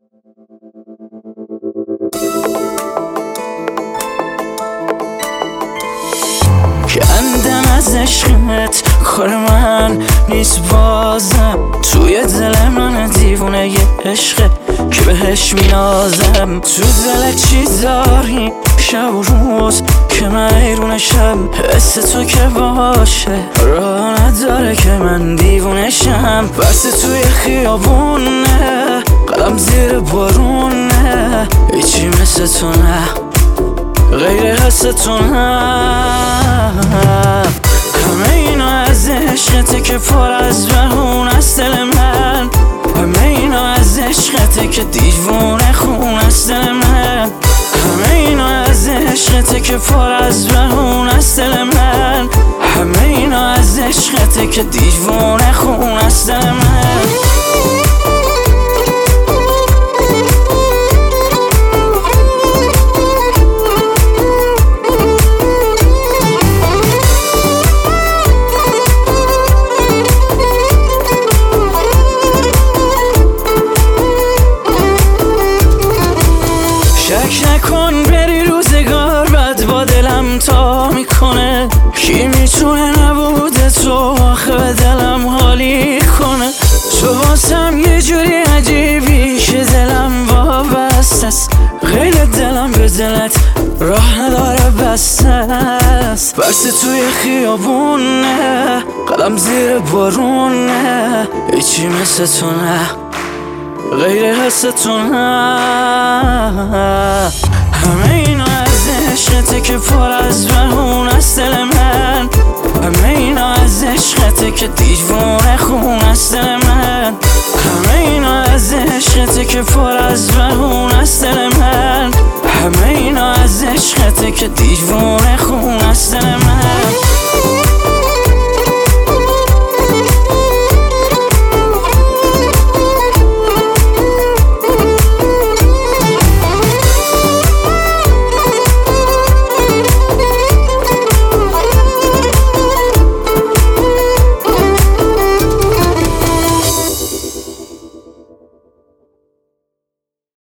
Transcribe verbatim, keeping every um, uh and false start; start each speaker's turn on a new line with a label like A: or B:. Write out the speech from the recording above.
A: کندم از عشقت، کار من نیست بازم. توی دل من دیوونه یه عشقه که بهش مینازم. تو دل چی داری شب و روز که من حیرونشم؟ حس تو که باشه راه نداره که من دیوونشم. بس توی خیابونه قلم زیر بارونه، هیچی مثل تو نه غیر حس تو نه. همه اینا از عشقته که پر از بهون است دل من. همه اینا از عشقته که دیوونه خون است دل من. همه اینا از عشقته که پر از بهون است دل من. همه اینا از عشقته که دیوونه خون است دل من. شک نکن بری روزگار بد با دلم تا میکنه. کی میتونه نبود تو آخه به دلم حالی کنه. تو واسم یه جوری عجیبی که دلم وابسته است. غیر دلم به دلت راه نداره بسته است. بس توی خیابونه قلم زیر بارونه، هیچی مثل تو نه غیر حس تو نه. همه اینا از عشقته که پر از بهون است دل من. همه اینا از عشقته که دیوونه خون است دل من. همه اینا از عشقته که پر از بهون است دل من. همه اینا از عشقته که دیوونه خون